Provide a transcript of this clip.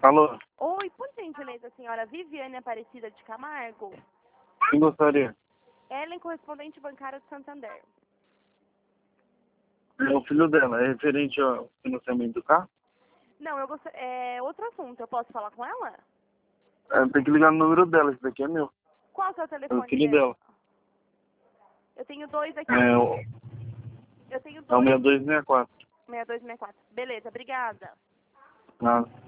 Alô? Oi, por gentileza, senhora Viviane Aparecida de Camargo? Quem gostaria? Ellen, correspondente bancária de Santander. É o filho dela. É referente ao financiamento do carro? Não, eu gostaria... É outro assunto, eu posso falar com ela? É, tem que ligar no número dela, esse daqui é meu. Qual é o seu É o telefone filho dela? dela. Eu tenho dois aqui. É Eu tenho o dois. 6264. 6264. Beleza, obrigada. Nada.